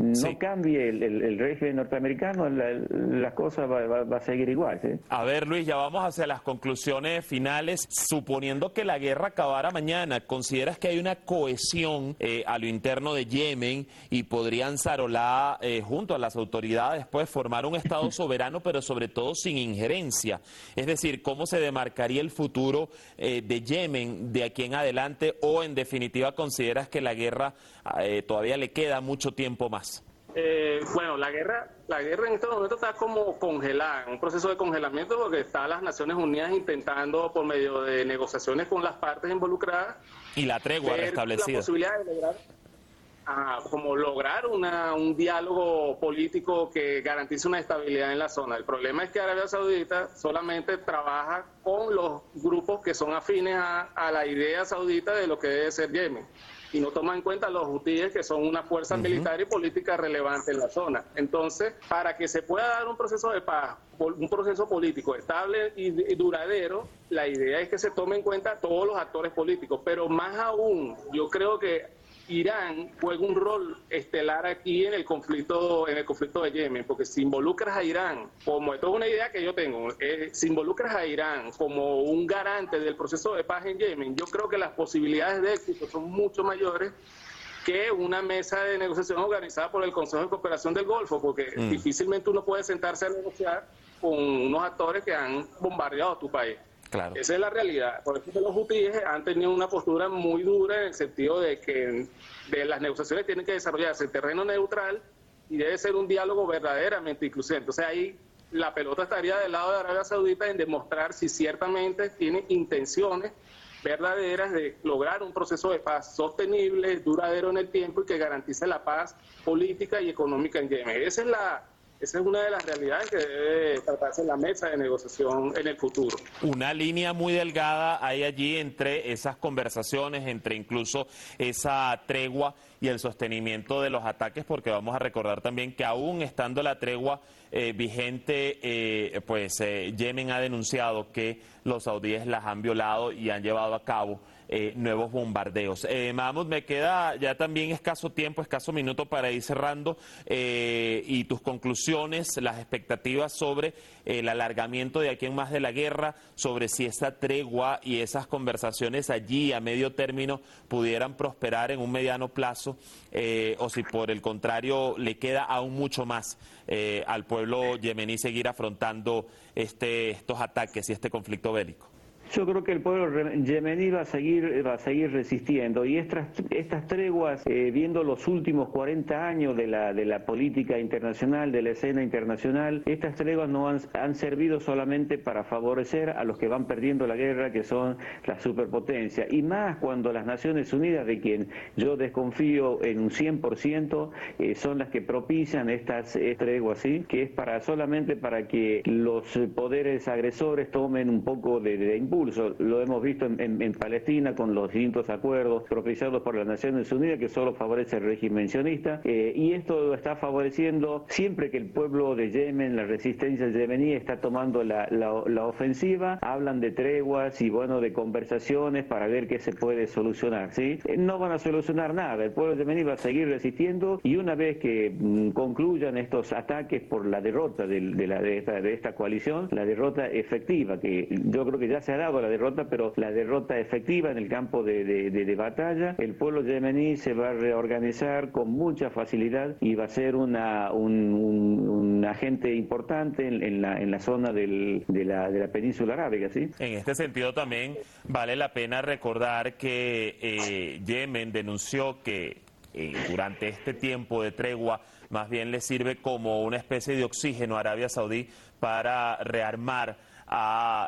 cambie el régimen norteamericano, las cosas va a seguir igual, ¿sí? A ver, Luis, ya vamos hacia las conclusiones finales. Suponiendo que la guerra acabara mañana, ¿consideras que hay una cohesión a lo interno de Yemen y podría Ansarallah, junto a las autoridades, pues formar un Estado soberano, pero sobre todo sin injerencia? Es decir, ¿cómo se demarcaría el futuro de Yemen de aquí en adelante? ¿O en definitiva consideras que la guerra todavía le queda mucho tiempo más? Bueno, la guerra en este momento está como congelada, un proceso de congelamiento, porque están las Naciones Unidas intentando, por medio de negociaciones con las partes involucradas, y la tregua restablecida, la posibilidad de lograr un diálogo político que garantice una estabilidad en la zona. El problema es que Arabia Saudita solamente trabaja con los grupos que son afines a la idea saudita de lo que debe ser Yemen, y no toma en cuenta los hutíes, que son una fuerza militar y política relevante en la zona. Entonces, para que se pueda dar un proceso de paz, un proceso político estable y duradero, la idea es que se tome en cuenta todos los actores políticos, pero más aún, yo creo que Irán juega un rol estelar aquí en el conflicto de Yemen, porque si involucras a Irán, como esto es una idea que yo tengo, si involucras a Irán como un garante del proceso de paz en Yemen, yo creo que las posibilidades de éxito son mucho mayores que una mesa de negociación organizada por el Consejo de Cooperación del Golfo, porque difícilmente uno puede sentarse a negociar con unos actores que han bombardeado tu país. Claro. Esa es la realidad. Por eso los hutíes han tenido una postura muy dura en el sentido de que las negociaciones tienen que desarrollarse en terreno neutral y debe ser un diálogo verdaderamente incluyente. Entonces ahí la pelota estaría del lado de Arabia Saudita en demostrar si ciertamente tiene intenciones verdaderas de lograr un proceso de paz sostenible, duradero en el tiempo y que garantice la paz política y económica en Yemen. Esa es una de las realidades que debe tratarse en la mesa de negociación en el futuro. Una línea muy delgada hay allí entre esas conversaciones, entre incluso esa tregua y el sostenimiento de los ataques, porque vamos a recordar también que aún estando la tregua vigente, Yemen ha denunciado que los saudíes las han violado y han llevado a cabo nuevos bombardeos. Mahmoud, me queda ya también escaso minuto para ir cerrando, y tus conclusiones, las expectativas sobre el alargamiento de aquí en más de la guerra, sobre si esa tregua y esas conversaciones allí a medio término pudieran prosperar en un mediano plazo, o si por el contrario le queda aún mucho más al pueblo yemení seguir afrontando estos ataques y este conflicto bélico. Yo creo que el pueblo yemení va a seguir resistiendo, y estas treguas, viendo los últimos 40 años de la política internacional, de la escena internacional, estas treguas no han servido solamente para favorecer a los que van perdiendo la guerra, que son las superpotencias, y más cuando las Naciones Unidas, de quien yo desconfío en un 100%, son las que propician estas treguas, ¿sí? Que es solamente para que los poderes agresores tomen un poco de impulso. Lo hemos visto en Palestina con los distintos acuerdos propiciados por las Naciones Unidas, que solo favorece el régimen sionista, y esto lo está favoreciendo siempre que el pueblo de Yemen, la resistencia yemení, está tomando la ofensiva. Hablan de treguas y de conversaciones para ver qué se puede solucionar, ¿sí? No van a solucionar nada, el pueblo yemení va a seguir resistiendo, y una vez que concluyan estos ataques por la derrota de esta coalición, la derrota efectiva, que yo creo que ya se ha dado la derrota, pero la derrota efectiva en el campo de batalla, el pueblo yemení se va a reorganizar con mucha facilidad y va a ser un agente importante en la zona de la península arábiga, ¿sí? En este sentido también vale la pena recordar que Yemen denunció que durante este tiempo de tregua más bien le sirve como una especie de oxígeno a Arabia Saudí para rearmar a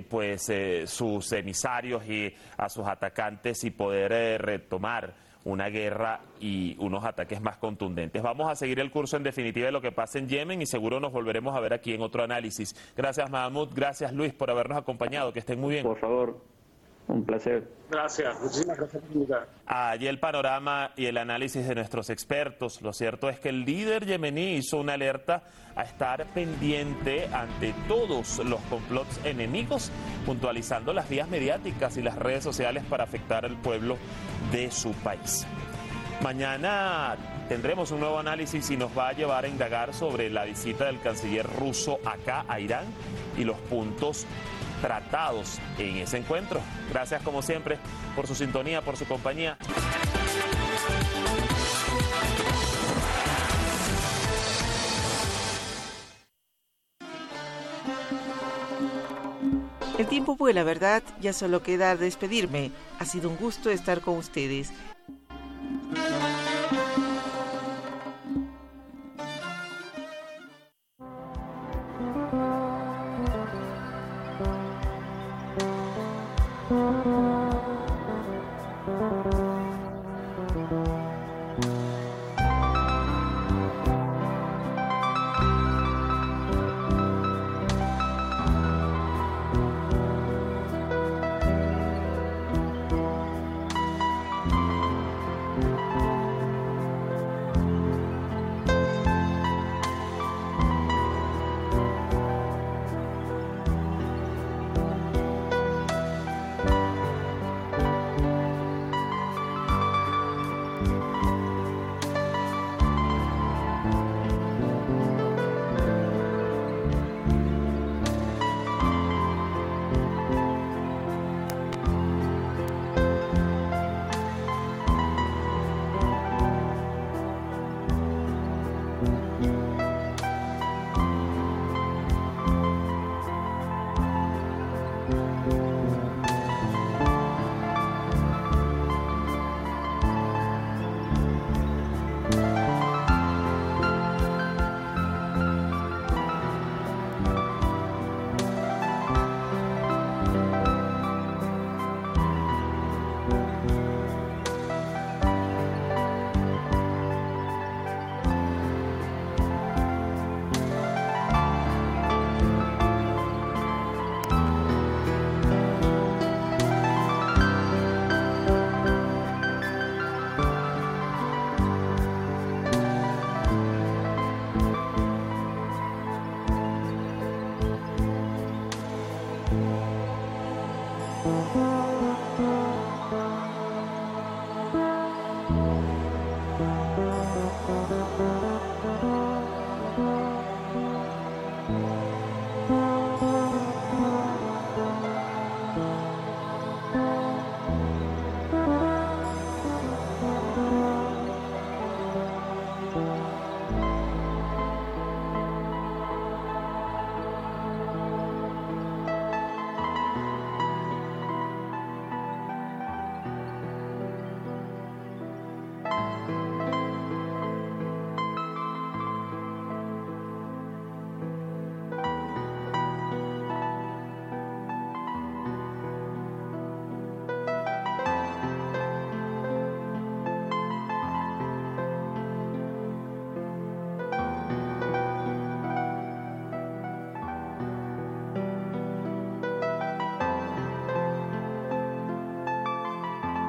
sus emisarios y a sus atacantes, y poder retomar una guerra y unos ataques más contundentes. Vamos a seguir el curso en definitiva de lo que pasa en Yemen, y seguro nos volveremos a ver aquí en otro análisis. Gracias, Mahmoud, gracias, Luis, por habernos acompañado, que estén muy bien. Por favor, un placer. Gracias, muchísimas gracias por invitar. Allí el panorama y el análisis de nuestros expertos. Lo cierto es que el líder yemení hizo una alerta a estar pendiente ante todos los complots enemigos, puntualizando las vías mediáticas y las redes sociales para afectar al pueblo de su país. Mañana tendremos un nuevo análisis y nos va a llevar a indagar sobre la visita del canciller ruso acá a Irán y los puntos tratados en ese encuentro. Gracias como siempre por su sintonía, por su compañía. El tiempo vuela, ¿verdad? Ya solo queda despedirme. Ha sido un gusto estar con ustedes.